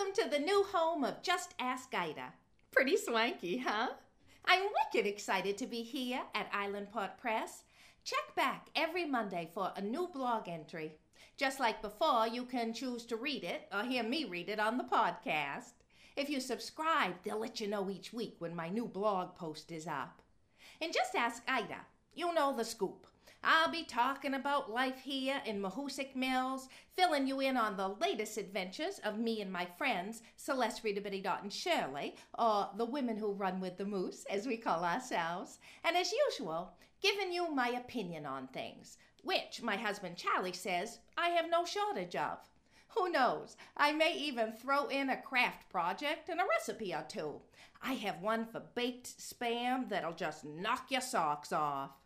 Welcome to the new home of Just Ask Ida. Pretty swanky, huh? I'm wicked excited to be here at Island Port Press. Check back every Monday for a new blog entry. Just like before, you can choose to read it or hear me read it on the podcast. If you subscribe, they'll let you know each week when my new blog post is up. And Just Ask Ida, you know the scoop. I'll be talking about life here in Mahoosic Mills, filling you in on the latest adventures of me and my friends, Celeste Readability Dot and Shirley, or the women who run with the moose, as we call ourselves. And as usual, giving you my opinion on things, which my husband Charlie says I have no shortage of. Who knows, I may even throw in a craft project and a recipe or two. I have one for baked spam that'll just knock your socks off.